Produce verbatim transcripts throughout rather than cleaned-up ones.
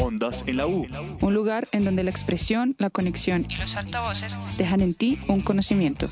Ondas en la U. Un lugar en donde la expresión, la conexión y los altavoces dejan en ti un conocimiento.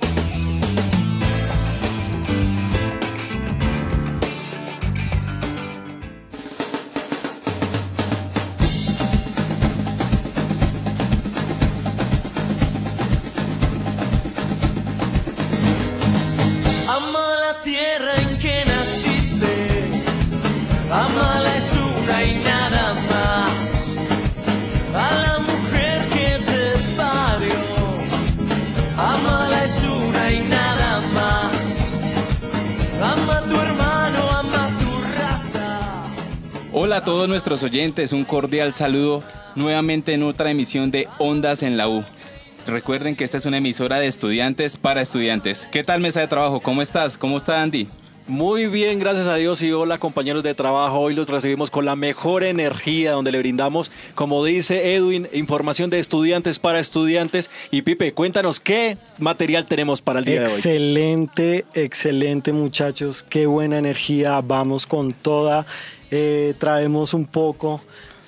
Hola a todos nuestros oyentes, un cordial saludo nuevamente en otra emisión de Ondas en la U. Recuerden que esta es una emisora de estudiantes para estudiantes. ¿Qué tal, mesa de trabajo? ¿Cómo estás? ¿Cómo está Andy? Muy bien, gracias a Dios, y hola compañeros de trabajo. Hoy los recibimos con la mejor energía, donde le brindamos, como dice Edwin, información de estudiantes para estudiantes. Y Pipe, cuéntanos qué material tenemos para el día excelente, de hoy. Excelente, excelente muchachos, qué buena energía, vamos con toda. Eh, traemos un poco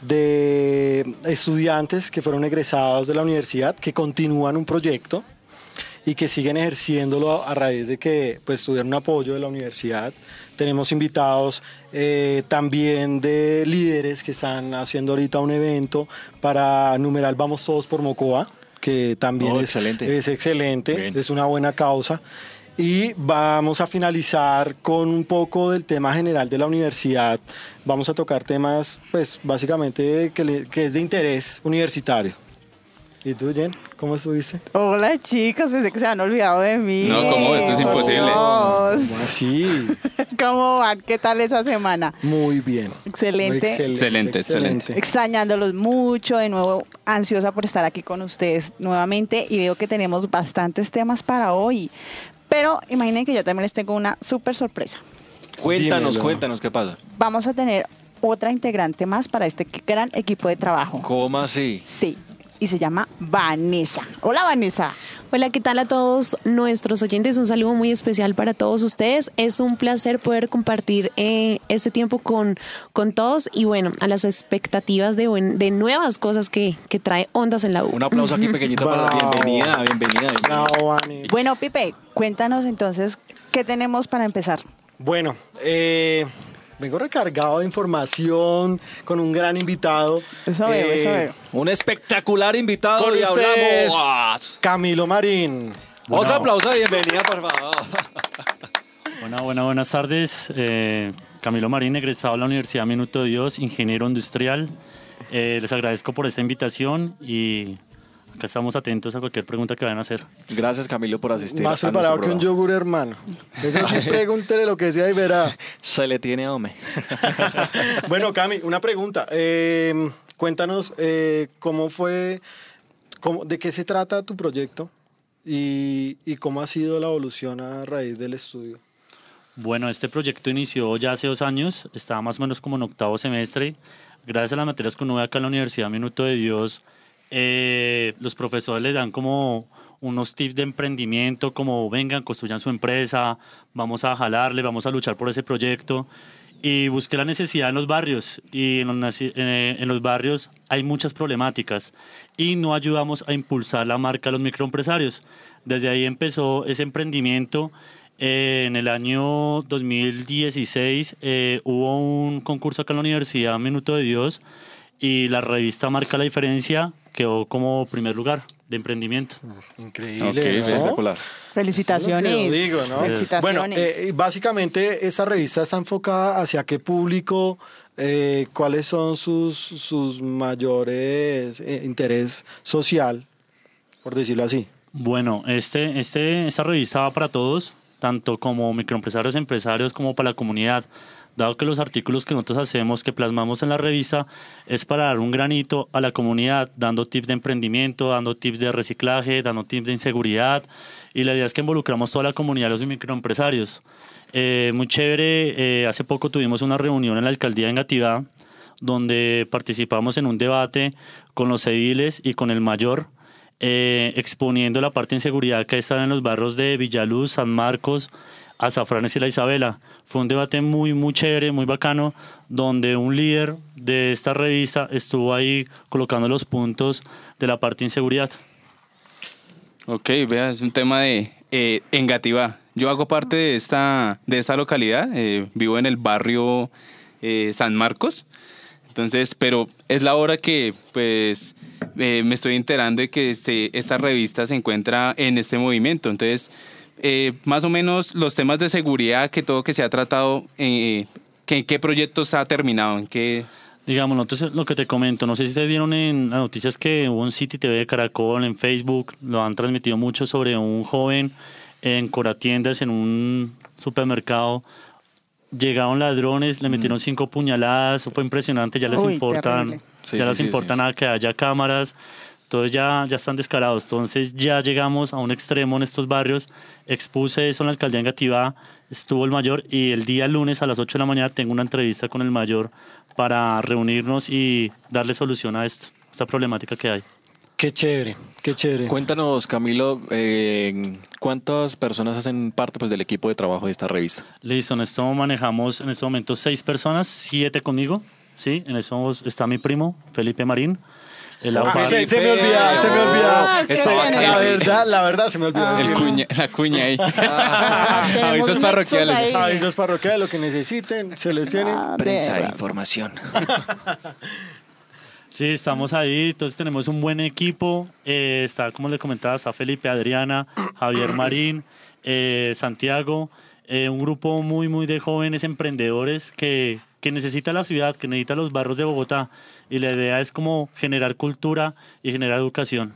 de estudiantes que fueron egresados de la universidad, que continúan un proyecto y que siguen ejerciéndolo a raíz de que pues, tuvieron un apoyo de la universidad. Tenemos invitados eh, también de líderes que están haciendo ahorita un evento para numeral Vamos Todos por Mocoa, que también oh, es excelente, es, excelente Bien. Es una buena causa. Y vamos a finalizar con un poco del tema general de la universidad. Vamos a tocar temas, pues, básicamente que, le, que es de interés universitario. ¿Y tú, Jen? ¿Cómo estuviste? Hola, chicos, pensé que se han olvidado de mí. No, ¿cómo? Eso es imposible. ¿Cómo así? ¿Cómo van? ¿Qué tal esa semana? Muy bien. Excelente. Excelente, excelente. excelente. Extrañándolos mucho, de nuevo ansiosa por estar aquí con ustedes nuevamente, y veo que tenemos bastantes temas para hoy. Pero imaginen que yo también les tengo una súper sorpresa. Cuéntanos, Dímelo. cuéntanos, ¿qué pasa? Vamos a tener otra integrante más para este gran equipo de trabajo. ¿Cómo así? Sí, y se llama Vanessa. Hola, Vanessa. Hola, ¿qué tal a todos nuestros oyentes? Un saludo muy especial para todos ustedes. Es un placer poder compartir eh, este tiempo con, con todos y bueno, a las expectativas de, buen, de nuevas cosas que, que trae Ondas en la U. Un aplauso aquí pequeñito para la bienvenida, bienvenida. bienvenida. Bravo, Vani. Bueno, Pipe, cuéntanos entonces, ¿qué tenemos para empezar? Bueno, eh, vengo recargado de información con un gran invitado. Eso veo, Eh, eso veo. Un espectacular invitado Con y ustedes, hablamos. Camilo Marín. Otro Bueno. aplauso de bienvenida, por favor. Buena, buena, buenas tardes. Eh, Camilo Marín, egresado de la Universidad Minuto de Dios, ingeniero industrial. Eh, les agradezco por esta invitación y acá estamos atentos a cualquier pregunta que vayan a hacer. Gracias, Camilo, por asistir. Más a preparado nuestro que un programa. yogur, hermano. Eso sí, pregúntele lo que sea y verá. Se le tiene hombre. Bueno, Cami, una pregunta. Eh, cuéntanos eh, cómo fue, cómo, de qué se trata tu proyecto y, y cómo ha sido la evolución a raíz del estudio. Bueno, este proyecto inició ya hace dos años, estaba más o menos como en octavo semestre. Gracias a las materias que uno ve acá en la Universidad Minuto de Dios, eh, los profesores les dan como unos tips de emprendimiento, como vengan, construyan su empresa, vamos a jalarle, vamos a luchar por ese proyecto. Y busqué la necesidad en los barrios, y en los, eh, en los barrios hay muchas problemáticas y no ayudamos a impulsar la marca de los microempresarios. Desde ahí empezó ese emprendimiento. Eh, en el año dos mil dieciséis eh, hubo un concurso acá en la Universidad Minuto de Dios y la revista Marca la Diferencia quedó como primer lugar de emprendimiento. Increíble, Ok, ¿no? espectacular. Felicitaciones. Eso es lo que yo digo, ¿no? Felicitaciones. Bueno, eh, básicamente esta revista está enfocada hacia qué público, eh, cuáles son sus, sus mayores eh, interés social, por decirlo así. Bueno, este, este, esta revista va para todos, tanto como microempresarios, empresarios, como para la comunidad. Dado que los artículos que nosotros hacemos, que plasmamos en la revista, es para dar un granito a la comunidad, dando tips de emprendimiento, dando tips de reciclaje, dando tips de inseguridad. Y la idea es que involucramos toda la comunidad de los microempresarios. Eh, muy chévere, eh, hace poco tuvimos una reunión en la alcaldía de Engativá, donde participamos en un debate con los ediles y con el mayor, eh, exponiendo la parte de inseguridad que está en los barrios de Villaluz, San Marcos, Azafranes y la Isabela. Fue un debate muy, muy chévere, muy bacano, donde un líder de esta revista estuvo ahí colocando los puntos de la parte de inseguridad. Ok, vea, es un tema de eh, Engativá. Yo hago parte de esta, de esta localidad, eh, vivo en el barrio eh, San Marcos, entonces, pero es la hora que pues eh, me estoy enterando de que se, esta revista se encuentra en este movimiento, entonces eh, más o menos los temas de seguridad, que todo que se ha tratado, eh, ¿qué, qué proyectos ha terminado? ¿En qué? Digamos, nosotros lo que te comento, no sé si se vieron en las noticias que hubo un City T V de Caracol, en Facebook, lo han transmitido mucho sobre un joven en Coratiendas, en un supermercado. Llegaron ladrones, le metieron cinco puñaladas, eso fue impresionante, ya les Uy, importan, Sí, ya sí, les sí, importa sí. nada que haya cámaras, entonces ya, ya están descarados. Entonces ya llegamos a un extremo en estos barrios. Expuse eso en la alcaldía de Engativá, estuvo el mayor, y el día lunes a las ocho de la mañana tengo una entrevista con el mayor para reunirnos y darle solución a esto, a esta problemática que hay. Qué chévere, qué chévere. Cuéntanos, Camilo, eh, ¿cuántas personas hacen parte pues, del equipo de trabajo de esta revista? Listo, en esto manejamos en este momento seis personas, siete conmigo, ¿sí? En eso está mi primo, Felipe Marín. El Ah, abogado- se, se me olvida, se me olvida. Ah, sí, Se- bueno. la verdad, la verdad se me olvidó. El decirlo. cuña, la cuña ahí. Ah, tenemos Avisos nexos parroquiales. ahí. Avisos parroquiales, lo que necesiten, se les tiene. Ah, Prensa de de verdad. información. Sí, estamos ahí, entonces tenemos un buen equipo. Eh, está, como le comentaba, está Felipe, Adriana, Javier Marín, eh, Santiago, eh, un grupo muy, muy de jóvenes emprendedores que, que necesita la ciudad, que necesita los barrios de Bogotá. Y la idea es como generar cultura y generar educación.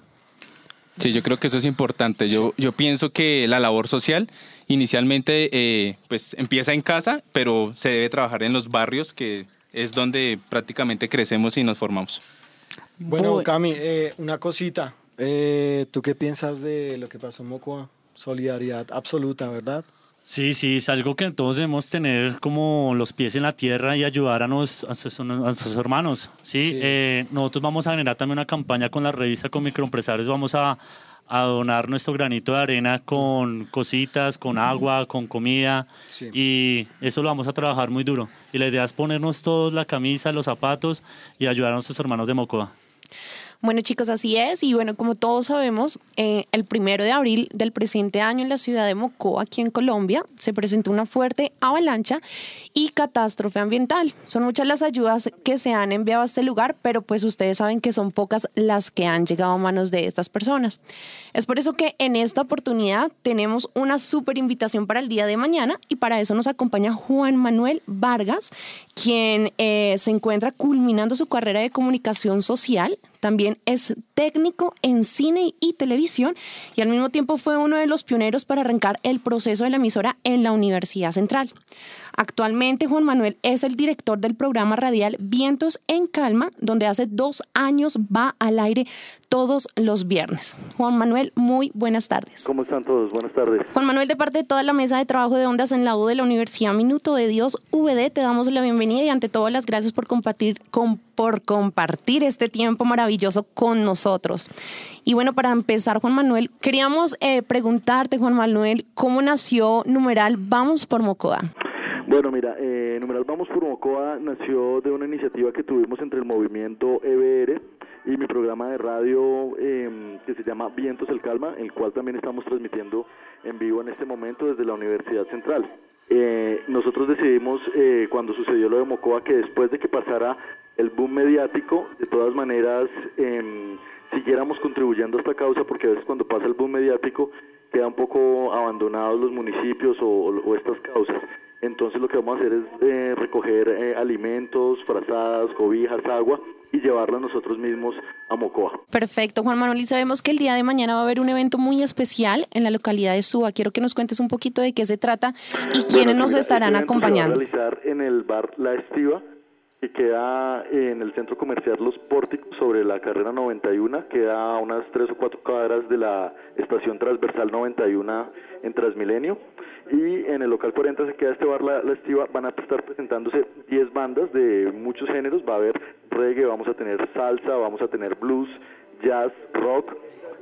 Sí, yo creo que eso es importante. Yo, yo pienso que la labor social inicialmente eh, pues empieza en casa, pero se debe trabajar en los barrios, que es donde prácticamente crecemos y nos formamos. Bueno, Voy. Cami, eh, una cosita. Eh, ¿Tú qué piensas de lo que pasó en Mocoa? Solidaridad absoluta, ¿verdad? Sí, sí, es algo que todos debemos tener como los pies en la tierra y ayudar a, nos, a, sus, a nuestros hermanos. ¿sí? Sí. Eh, nosotros vamos a generar también una campaña con la revista, con microempresarios. Vamos a, a donar nuestro granito de arena con cositas, con agua, con comida. Sí. Y eso lo vamos a trabajar muy duro. Y la idea es ponernos todos la camisa, los zapatos y ayudar a nuestros hermanos de Mocoa. Bueno, chicos, así es. Y bueno, como todos sabemos, eh, el primero de abril del presente año en la ciudad de Mocoa, aquí en Colombia, se presentó una fuerte avalancha y catástrofe ambiental. Son muchas las ayudas que se han enviado a este lugar, pero pues ustedes saben que son pocas las que han llegado a manos de estas personas. Es por eso que en esta oportunidad tenemos una súper invitación para el día de mañana, y para eso nos acompaña Juan Manuel Vargas, quien eh, se encuentra culminando su carrera de comunicación social. También es técnico en cine y televisión, y al mismo tiempo fue uno de los pioneros para arrancar el proceso de la emisora en la Universidad Central. Actualmente Juan Manuel es el director del programa radial Vientos en Calma, donde hace dos años va al aire todos los viernes. Juan Manuel, muy buenas tardes. ¿Cómo están todos? Buenas tardes. Juan Manuel, de parte de toda la mesa de trabajo de Ondas en la U de la Universidad Minuto de Dios V D, te damos la bienvenida y ante todo las gracias por compartir, con, por compartir este tiempo maravilloso con nosotros. Y bueno, para empezar, Juan Manuel, queríamos eh, preguntarte, Juan Manuel, ¿cómo nació Numeral Vamos por Mocoa? Bueno, mira, eh, Numeral Vamos por Mocoa nació de una iniciativa que tuvimos entre el movimiento E B R y mi programa de radio eh, que se llama Vientos el Calma, el cual también estamos transmitiendo en vivo en este momento desde la Universidad Central. Eh, nosotros decidimos eh, cuando sucedió lo de Mocoa que después de que pasara el boom mediático, de todas maneras eh, siguiéramos contribuyendo a esta causa, porque a veces cuando pasa el boom mediático quedan un poco abandonados los municipios o, o estas causas. Entonces lo que vamos a hacer es eh, recoger eh, alimentos, frazadas, cobijas, agua y llevarlas nosotros mismos a Mocoa. Perfecto, Juan Manuel, y sabemos que el día de mañana va a haber un evento muy especial en la localidad de Suba. Quiero que nos cuentes un poquito de qué se trata y quiénes Bueno, nos mira, estarán este evento acompañando. Se va a realizar en el bar La Estiva, que queda en el centro comercial Los Pórticos, sobre la carrera noventa y uno, queda a unas tres o cuatro cuadras de la estación transversal noventa y uno en Transmilenio. Y en el local cuarenta se queda este bar La, La Estiva. Van a estar presentándose diez bandas de muchos géneros. Va a haber reggae, vamos a tener salsa, vamos a tener blues, jazz, rock,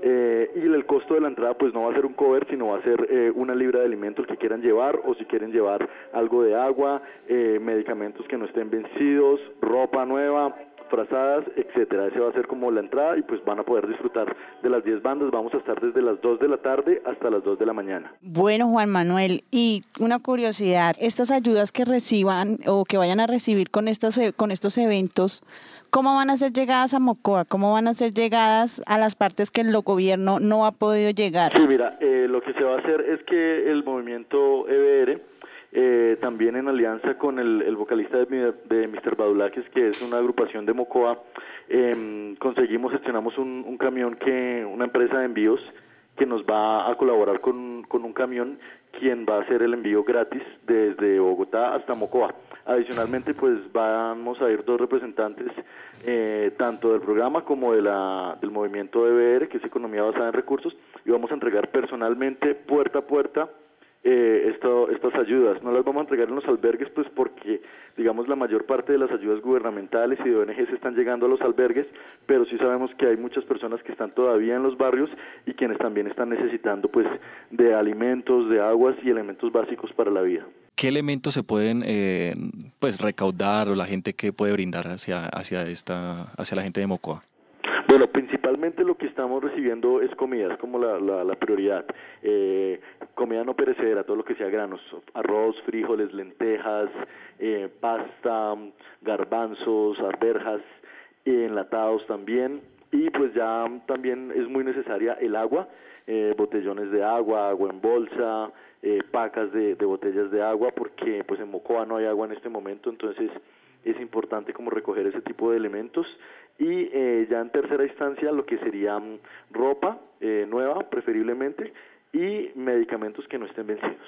Eh, y el costo de la entrada pues no va a ser un cover, sino va a ser eh, una libra de alimentos que quieran llevar, o si quieren llevar algo de agua, eh, medicamentos que no estén vencidos, ropa nueva, frazadas, etcétera. Ese va a ser como la entrada y pues van a poder disfrutar de las diez bandas. Vamos a estar desde las dos de la tarde hasta las dos de la mañana. Bueno, Juan Manuel, y una curiosidad, estas ayudas que reciban o que vayan a recibir con estos, con estos eventos, ¿cómo van a ser llegadas a Mocoa? ¿Cómo van a ser llegadas a las partes que el gobierno no ha podido llegar? Sí, mira, eh, lo que se va a hacer es que el movimiento E B R, Eh, también en alianza con el, el vocalista de, de mister Badulakis, que es una agrupación de Mocoa, eh, conseguimos, gestionamos un, un camión, que una empresa de envíos que nos va a colaborar con, con un camión, quien va a hacer el envío gratis desde Bogotá hasta Mocoa. Adicionalmente, pues vamos a ir dos representantes, eh, tanto del programa como de la, del movimiento E B R, que es Economía Basada en Recursos, y vamos a entregar personalmente, puerta a puerta, Eh, esto, estas ayudas. No las vamos a entregar en los albergues, pues porque, digamos, la mayor parte de las ayudas gubernamentales y de O N Ges están llegando a los albergues, pero sí sabemos que hay muchas personas que están todavía en los barrios y quienes también están necesitando, pues, de alimentos, de aguas y elementos básicos para la vida. ¿Qué elementos se pueden eh, pues recaudar, o la gente que puede brindar hacia, hacia, esta, hacia la gente de Mocoa? Bueno, principalmente lo que estamos recibiendo es comida, es como la, la, la prioridad. Eh, comida no perecedera, todo lo que sea granos, arroz, frijoles, lentejas, eh, pasta, garbanzos, arvejas, eh, enlatados también. Y pues ya también es muy necesaria el agua, eh, botellones de agua, agua en bolsa, eh, pacas de, de botellas de agua, porque pues en Mocoa no hay agua en este momento, entonces es importante como recoger ese tipo de elementos. Y eh, ya en tercera instancia lo que sería um, ropa eh, nueva preferiblemente, y medicamentos que no estén vencidos.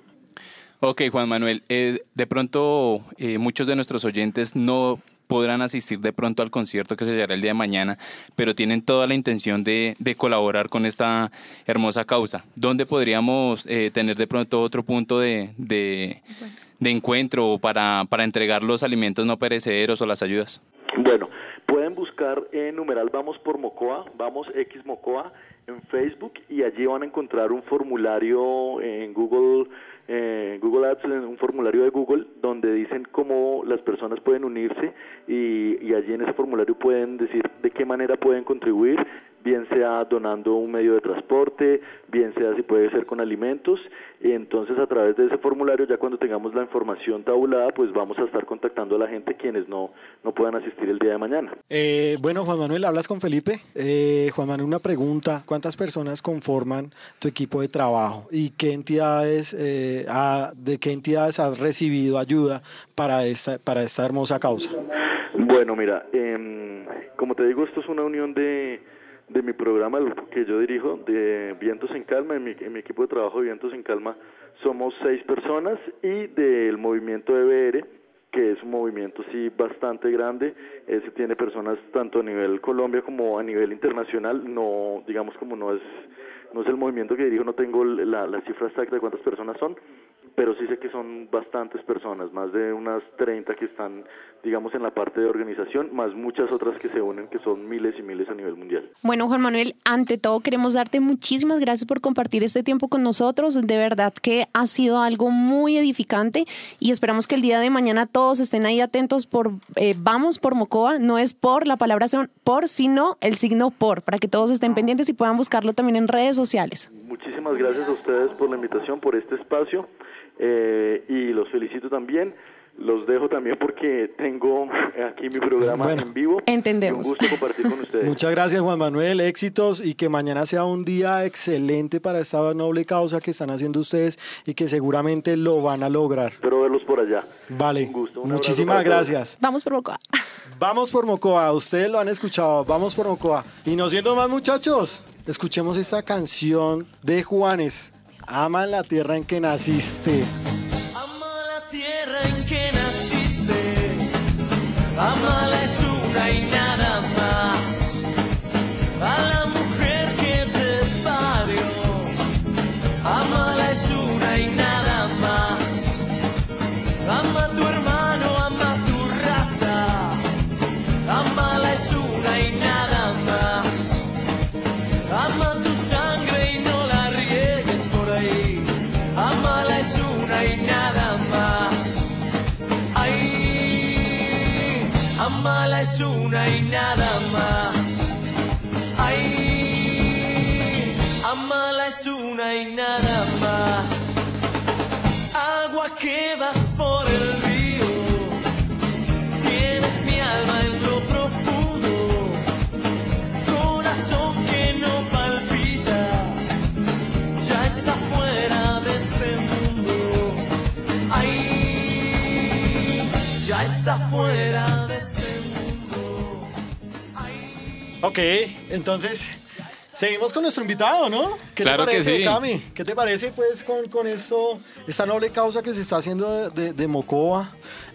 Ok, Juan Manuel, eh, de pronto eh, muchos de nuestros oyentes no podrán asistir de pronto al concierto que se llevará el día de mañana, pero tienen toda la intención de, de colaborar con esta hermosa causa. ¿Dónde podríamos eh, tener de pronto otro punto de, de, de encuentro para, para entregar los alimentos no perecederos o las ayudas? Bueno, pueden buscar en numeral Vamos por Mocoa, Vamos X Mocoa en Facebook, y allí van a encontrar un formulario en Google, eh, Google Ads, un formulario de Google, donde dicen cómo las personas pueden unirse, y, y allí en ese formulario pueden decir de qué manera pueden contribuir, bien sea donando un medio de transporte, bien sea si puede ser con alimentos. Y entonces a través de ese formulario, ya cuando tengamos la información tabulada, pues vamos a estar contactando a la gente quienes no, no puedan asistir el día de mañana. Eh, bueno, Juan Manuel, hablas con Felipe. Eh, Juan Manuel, una pregunta: ¿cuántas personas conforman tu equipo de trabajo y qué entidades, eh, ha, de qué entidades has recibido ayuda para esta, para esta hermosa causa? Bueno, mira, eh, como te digo, esto es una unión de de mi programa, el que yo dirijo, de Vientos en Calma. En mi, en mi equipo de trabajo de Vientos en Calma somos seis personas, y del movimiento E B R, que es un movimiento sí bastante grande, ese tiene personas tanto a nivel Colombia como a nivel internacional. No, digamos, como no es no es el movimiento que dirijo, no tengo la, la cifra exacta de cuántas personas son, pero sí sé que son bastantes personas, más de unas treinta que están, digamos, en la parte de organización, más muchas otras que se unen, que son miles y miles a nivel mundial. Bueno, Juan Manuel, ante todo queremos darte muchísimas gracias por compartir este tiempo con nosotros. De verdad que ha sido algo muy edificante, y esperamos que el día de mañana todos estén ahí atentos por eh, Vamos por Mocoa. No es por la palabra por, sino el signo por, para que todos estén pendientes y puedan buscarlo también en redes sociales. Muchísimas gracias a ustedes por la invitación, por este espacio. Eh, y los felicito también. Los dejo también porque tengo aquí mi programa bueno, en vivo. Entendemos. Un gusto compartir con ustedes. Muchas gracias, Juan Manuel. Éxitos, y que mañana sea un día excelente para esta noble causa que están haciendo ustedes y que seguramente lo van a lograr. Espero verlos por allá. Vale. Un gusto. Un Muchísimas gracias. Vamos por Mocoa. Vamos por Mocoa. Ustedes lo han escuchado. Vamos por Mocoa. Y no siendo más, muchachos, escuchemos esta canción de Juanes. Ama la tierra en que naciste. Ama la tierra en que naciste. Amala es una y nada más. A la mujer que te parió. Amala es una y nada más. Ama a tu hermano, ama tu raza. Amala es una y nada más. Ama Amala es una y nada más. Ay, amala es una y nada más. Agua que vas por el río, tienes mi alma en lo profundo, corazón que no palpita, ya está fuera de este mundo. Ay, ya está fuera de este mundo. Ay. Ok, entonces seguimos con nuestro invitado, ¿no? ¿Qué Claro te que parece, sí. Cami? ¿Qué te parece, pues, con, con esto, esta noble causa que se está haciendo de, de, de Mocoa?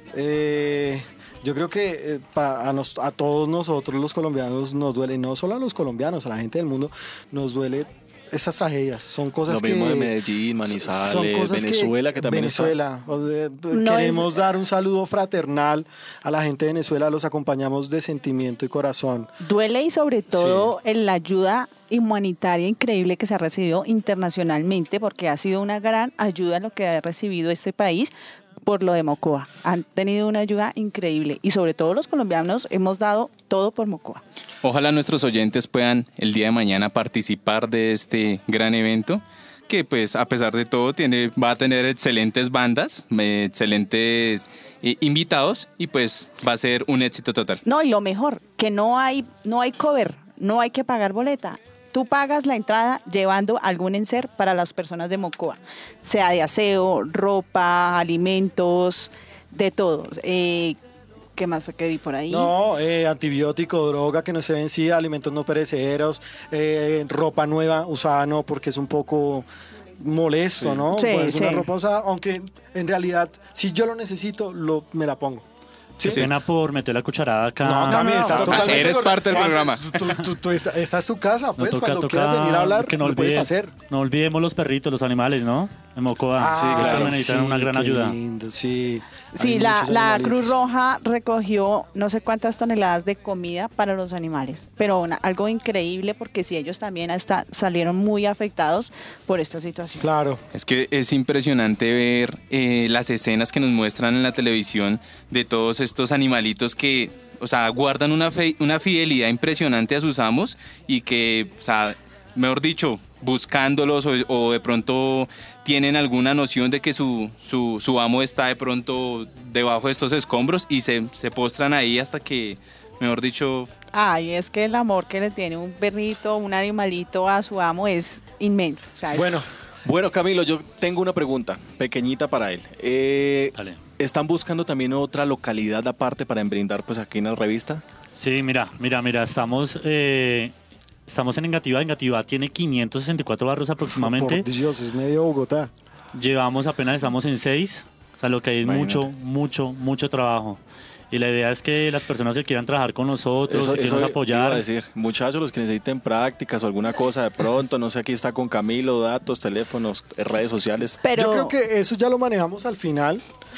Eh, yo creo que eh, para, a, nos, a todos nosotros los colombianos nos duele, no solo a los colombianos, a la gente del mundo, nos duele estas tragedias. Son cosas Lo que... mismo de Medellín, Manizales, son cosas Venezuela, que, también Venezuela. está. O sea, No queremos es- dar un saludo fraternal a la gente de Venezuela, los acompañamos de sentimiento y corazón. Duele y sobre todo en la ayuda humanitaria increíble que se ha recibido internacionalmente, porque ha sido una gran ayuda lo que ha recibido este país por lo de Mocoa. Han tenido una ayuda increíble y sobre todo los colombianos hemos dado todo por Mocoa. Ojalá nuestros oyentes puedan el día de mañana participar de este gran evento que pues a pesar de todo tiene, va a tener excelentes bandas, eh, excelentes eh, invitados y pues va a ser un éxito total. No, y lo mejor, que no hay, no hay cover, no hay que pagar boleta. Tú pagas la entrada llevando algún enser para las personas de Mocoa, sea de aseo, ropa, alimentos, de todo. Eh, ¿Qué más fue que vi por ahí? No, eh, antibiótico, droga que no se vencía, alimentos no perecederos, eh, ropa nueva, usada no, porque es un poco molesto, Sí. ¿no? Sí, Pues una sí. ropa usada, aunque en realidad, si yo lo necesito, lo, me la pongo. Qué pena por meter la cucharada acá. No, Cami, no, estás no. totalmente Eres correcto. parte del Juan, programa. tú- tú- tú- tú- esta, esta es tu casa, No pues, toca- cuando toca quieras venir a hablar, que no lo puedes olvide- hacer. No olvidemos los perritos, los animales, ¿no? En Mocoa. Ah, sí, claro. también necesitan Sí, una gran qué ayuda. lindo, sí. Sí, Hay la, muchos la animalitos. Cruz Roja recogió no sé cuántas toneladas de comida para los animales, pero una- algo increíble porque sí, ellos también hasta salieron muy afectados por esta situación. Claro. Es que es impresionante ver eh, las escenas que nos muestran en la televisión de todos estos animalitos que, o sea, guardan una, fe- una fidelidad impresionante a sus amos y que, o sea, mejor dicho, buscándolos o, o de pronto tienen alguna noción de que su, su, su amo está de pronto debajo de estos escombros y se, se postran ahí hasta que, mejor dicho, Ay, es que el amor que le tiene un perrito, un animalito a su amo es inmenso. O sea, es- Bueno, Bueno, Camilo, yo tengo una pregunta pequeñita para él. Eh, Dale. ¿Están buscando también otra localidad aparte para emprendar pues aquí en la revista? Sí, mira, mira, mira, estamos, eh, estamos en Engativá. Engativá tiene quinientos sesenta y cuatro barrios aproximadamente. por Dios, es medio Bogotá. Llevamos apenas, estamos en seis. O sea, lo que hay es Imagínate. mucho, mucho, mucho trabajo. Y la idea es que las personas que quieran trabajar con nosotros, que quieran iba apoyar. a decir, muchachos, los que necesiten prácticas o alguna cosa de pronto, no sé, aquí está con Camilo, datos, teléfonos, redes sociales. pero Yo creo que eso ya lo manejamos al final.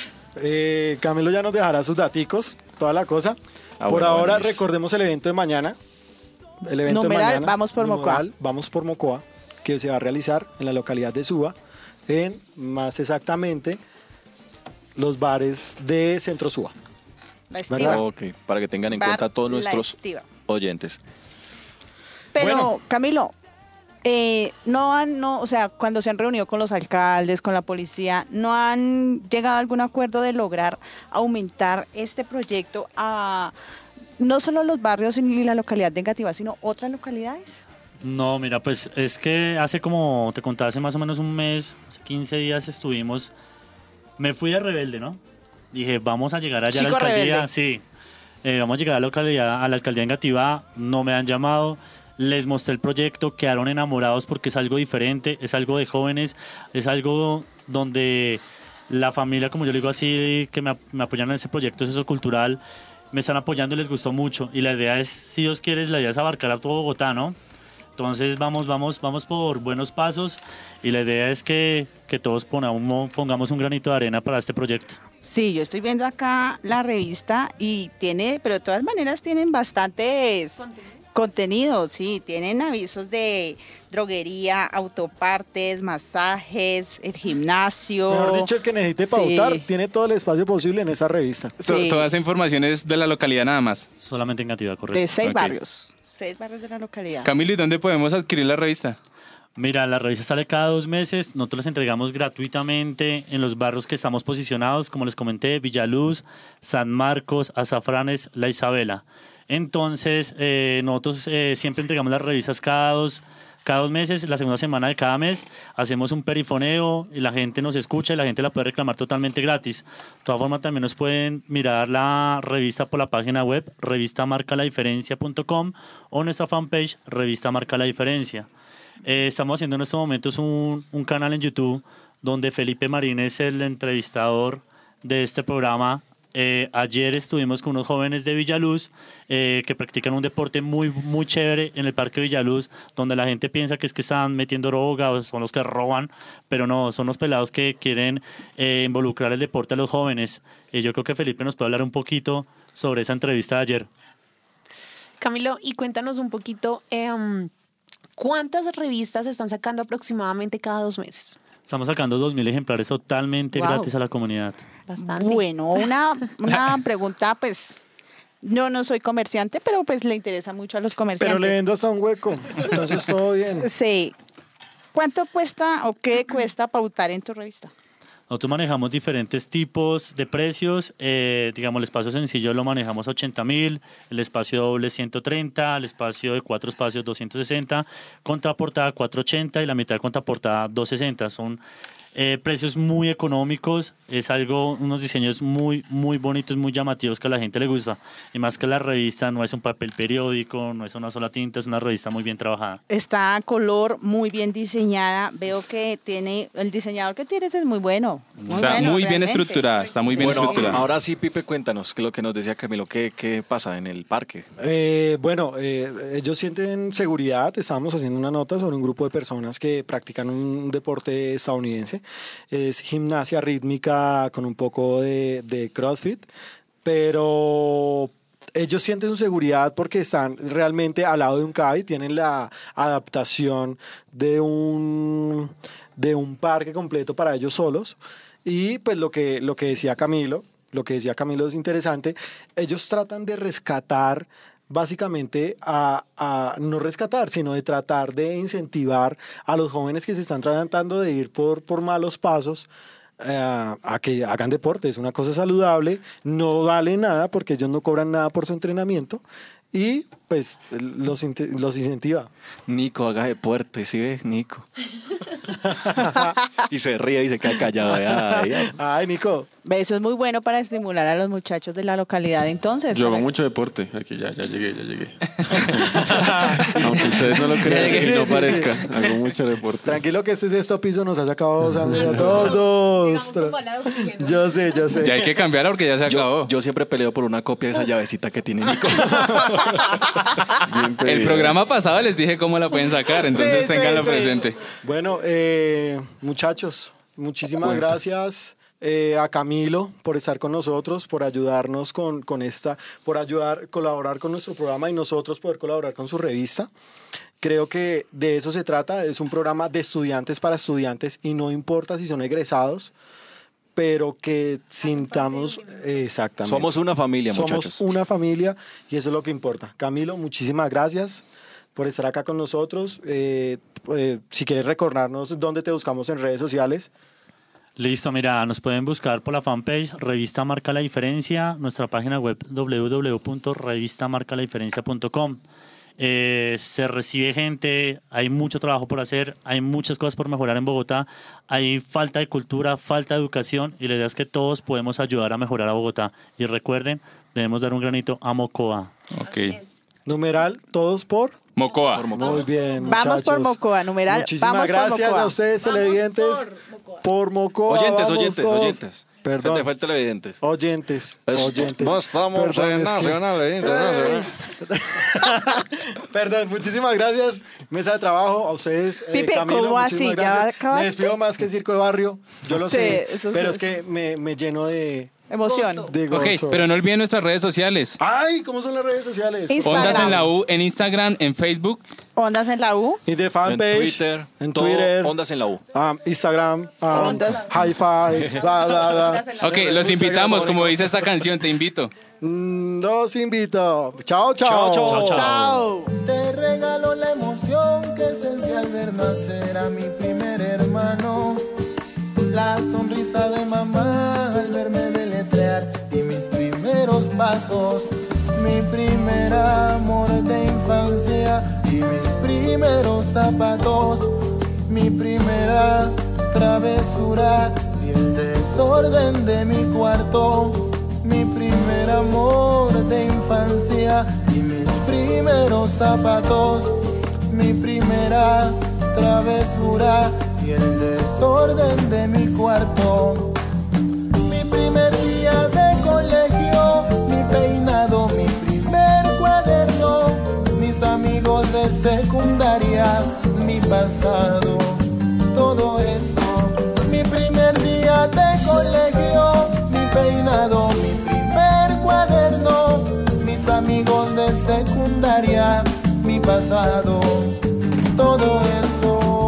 Eh, Camilo ya nos dejará sus daticos, toda la cosa. Ah, por bueno, ahora bueno, listo. recordemos el evento de mañana. El evento Numeral, de mañana. Vamos por Mocoa. Numeral, Vamos por Mocoa, que se va a realizar en la localidad de Suba, en más exactamente los bares de Centro Suba. la ¿verdad? estiva. Ok, para que tengan en Bar cuenta todos La nuestros Estiva. oyentes. Pero, Bueno. Camilo, eh, no han, no, o sea, cuando se han reunido con los alcaldes, con la policía, ¿no han llegado a algún acuerdo de lograr aumentar este proyecto a no solo los barrios y la localidad de Engativá, sino otras localidades? No, mira, pues es que hace como, te contaba, hace más o menos un mes, hace quince días estuvimos, me fui de rebelde, ¿no? Dije, vamos a llegar allá a la Chico alcaldía, rebelde. sí, eh, vamos a llegar a la, localidad, a la alcaldía de Engativá, no me han llamado, les mostré el proyecto, quedaron enamorados porque es algo diferente, es algo de jóvenes, es algo donde la familia, como yo le digo así, que me, ap- me apoyan en ese proyecto, es eso cultural, me están apoyando y les gustó mucho, y la idea es, si Dios quiere, la idea es abarcar a todo Bogotá, ¿no? Entonces vamos, vamos, vamos por buenos pasos y la idea es que, que todos pongamos, pongamos un granito de arena para este proyecto. Sí, yo estoy viendo acá la revista y tiene, pero de todas maneras tienen bastantes Contenido, sí, tienen avisos de droguería, autopartes, masajes, el gimnasio. Mejor dicho, el que necesite pautar Sí. tiene todo el espacio posible en esa revista. To- Sí. Toda esa información es de la localidad nada más. Solamente en Gativa, correcto. De seis Ok. barrios. Seis barrios de la localidad. Camilo, ¿y dónde podemos adquirir la revista? Mira, la revista sale cada dos meses. Nosotros las entregamos gratuitamente en los barrios que estamos posicionados, como les comenté, Villaluz, San Marcos, Azafranes, La Isabela. Entonces, eh, nosotros eh, siempre entregamos las revistas cada dos, cada dos meses, la segunda semana de cada mes. Hacemos un perifoneo y la gente nos escucha y la gente la puede reclamar totalmente gratis. De todas formas, también nos pueden mirar la revista por la página web revista marca la diferencia punto com o nuestra fanpage Revista Marca la Diferencia. Eh, estamos haciendo en estos momentos un, un canal en YouTube donde Felipe Marín es el entrevistador de este programa. Eh, ayer estuvimos con unos jóvenes de Villaluz eh, que practican un deporte muy, muy chévere en el Parque Villaluz, donde la gente piensa que es que están metiendo droga o son los que roban, pero no, son los pelados que quieren eh, involucrar el deporte a los jóvenes. Y yo creo que Felipe nos puede hablar un poquito sobre esa entrevista de ayer. Camilo, y cuéntanos un poquito, em, ¿cuántas revistas están sacando aproximadamente cada dos meses? Estamos sacando dos mil ejemplares totalmente Wow. gratis a la comunidad. Bastante. Bueno, una, una pregunta, pues, yo no soy comerciante, pero pues le interesa mucho a los comerciantes. Pero le vendo hasta un hueco, entonces todo bien. Sí. ¿Cuánto cuesta o qué cuesta pautar en tu revista? Nosotros manejamos diferentes tipos de precios. Eh, digamos, el espacio sencillo lo manejamos a ochenta mil, el espacio doble ciento treinta, el espacio de cuatro espacios doscientos sesenta, contraportada cuatrocientos ochenta y la mitad de contraportada doscientos sesenta. Son eh, precios muy económicos. Es algo, unos diseños muy, muy bonitos, muy llamativos que a la gente le gusta. Y más que la revista no es un papel periódico, no es una sola tinta, es una revista muy bien trabajada. Está a color, muy bien diseñada. Veo que tiene, el diseñador que tienes es muy bueno. Muy Está bueno, muy bien realmente. estructurada, está muy bien Bueno, estructurada. ahora sí, Pipe, cuéntanos que lo que nos decía Camilo, ¿qué, qué pasa en el parque? Eh, bueno, eh, ellos sienten seguridad. Estábamos haciendo una nota sobre un grupo de personas que practican un deporte estadounidense. Es gimnasia rítmica con un poco de, de CrossFit, pero ellos sienten su seguridad porque están realmente al lado de un C A I, tienen la adaptación de un, de un parque completo para ellos solos. Y pues lo que, lo que decía Camilo, lo que decía Camilo es interesante, ellos tratan de rescatar básicamente a, a no rescatar, sino de tratar de incentivar a los jóvenes que se están tratando de ir por, por malos pasos eh, a que hagan deporte. Es una cosa saludable, no vale nada porque ellos no cobran nada por su entrenamiento y pues los, inte- los incentiva. Nico, haga deporte, ¿sí ves? Nico. Y se ríe y se queda callado. Ay, ay. Ay, Nico. Eso es muy bueno para estimular a los muchachos de la localidad entonces. Yo hago para- mucho deporte. Aquí ya, ya llegué, ya llegué. Aunque ustedes no lo crean Sí, y no sí, parezca. Hago mucho deporte. Tranquilo que este sexto piso nos ha sacado sangre a todos. Yo sé, yo sé. Ya hay que cambiarla porque ya se acabó. Yo, yo siempre peleo por una copia de esa llavecita que tiene Nico. Bien El pedido. programa pasado les dije cómo la pueden sacar, entonces Sí, sí, ténganlo sí. presente. Bueno, eh, muchachos, muchísimas gracias eh, a Camilo por estar con nosotros, por ayudarnos con, con esta, por ayudar, colaborar con nuestro programa y nosotros poder colaborar con su revista. Creo que de eso se trata, es un programa de estudiantes para estudiantes y no importa si son egresados, pero que sintamos exactamente. Somos una familia, Somos muchachos. una familia y eso es lo que importa. Camilo, muchísimas gracias por estar acá con nosotros. Eh, eh, si quieres recordarnos dónde te buscamos en redes sociales. Listo, mira, nos pueden buscar por la fanpage Revista Marca la Diferencia, nuestra página web w w w punto revista marca la diferencia punto com. Eh, se recibe gente, hay mucho trabajo por hacer, hay muchas cosas por mejorar en Bogotá, hay falta de cultura, falta de educación y la idea es que todos podemos ayudar a mejorar a Bogotá. Y recuerden, debemos dar un granito a Mocoa. Ok. Numeral, todos por... Mocoa. Muy bien, Vamos muchachos. por Mocoa, numeral. Muchísimas Vamos por gracias Mocoa. a ustedes, televidentes. Por Mocoa. Oyentes, vamos oyentes, todos. oyentes. Se Perdón. te fue el televidentes. Oyentes, Es- oyentes. No estamos Perdón, en es que- nacional e internacional. Perdón, muchísimas gracias. Mesa de trabajo, a ustedes. eh, Pipe, Camilo, ¿cómo muchísimas así? ¿Ya gracias. acabaste? Me despido más que Circo de Barrio, yo lo Sí, sé. eso Pero sí. es que me, me lleno de, Emoción. De Ok, gozo. pero no olviden nuestras redes sociales. Ay, ¿cómo son las redes sociales? Instagram. Ondas en la U, en Instagram, en Facebook. Ondas en la U. Y de En fanpage. Twitter. En todo Twitter. Ondas en la U. um, Instagram. Um, Ondas. Hi-Fi. Bla, bla, bla. Ok, los invitamos, como dice esta canción, te invito. Mm, Los invito. Chao, chao. Chao, chao. Chao. Te regalo la emoción que sentí al ver nacer a mi primer hermano. La sonrisa de mamá al verme deletrear y mis primeros pasos. Mi primer amor de infancia y mis primeros zapatos. Mi primera travesura y el desorden de mi cuarto. Mi primer amor de infancia y mis primeros zapatos. Mi primera travesura y el desorden de mi cuarto. Mi primer día de colegio, mi peinado, mi primer cuaderno. Mis amigos de secundaria, mi pasado, todo eso. Mi primer día de colegio, mi peinado, mi primer cuaderno, mis amigos de secundaria, mi pasado, todo eso.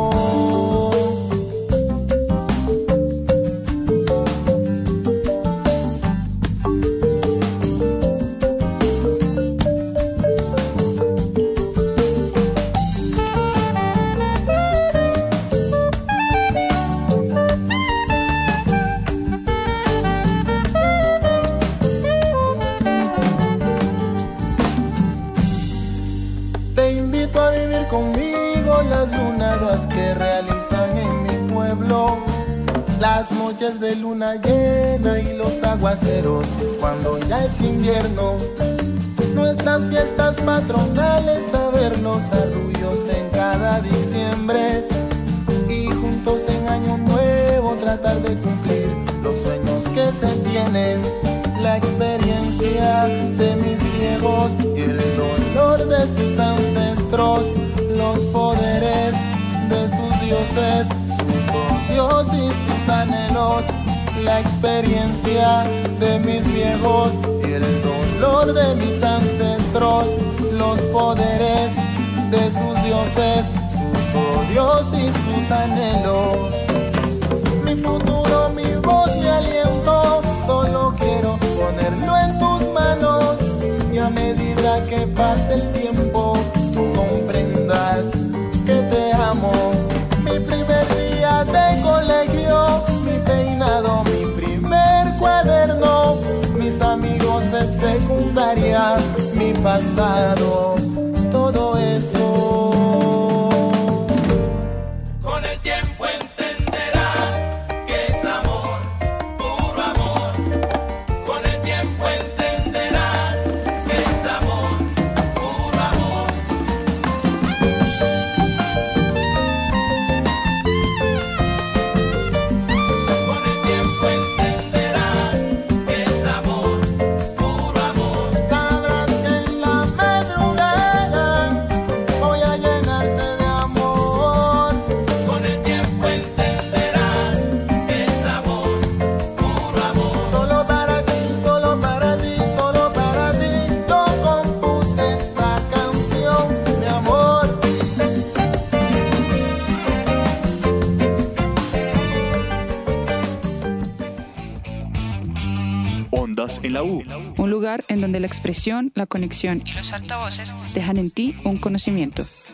Te invito a vivir conmigo las lunadas que realizan en mi pueblo. Las noches de luna llena y los aguaceros cuando ya es invierno. Nuestras fiestas patronales, a ver los arrullos en cada diciembre. Y juntos en año nuevo tratar de cumplir los sueños que se tienen. La experiencia de mis viejos y el dolor de sus ancestros. Los poderes de sus dioses, sus odios y sus anhelos. La experiencia de mis viejos y el dolor de mis ancestros. Los poderes de sus dioses, sus odios y sus anhelos. Mi futuro, mi voz, mi aliento, solo quiero ponerlo en tus manos. Y a medida que pase el tiempo, tú comprendas que te amo. Mi primer día de colegio, mi peinado, mi primer cuaderno, mis amigos de secundaria, mi pasado, todo eso. Con el tiempo entenderás que es amor, puro amor. Con el tiempo entenderás que es amor, puro amor. Con el tiempo entenderás que es amor, puro amor. Sabrás que en la madrugada voy a llenarte de amor. Con el tiempo entenderás que es amor, puro amor. Solo para ti, solo para ti, solo para ti, yo compuse esta canción, mi amor. Ondas en la U. Un lugar en donde la expresión, la conexión y los altavoces dejan en ti un conocimiento.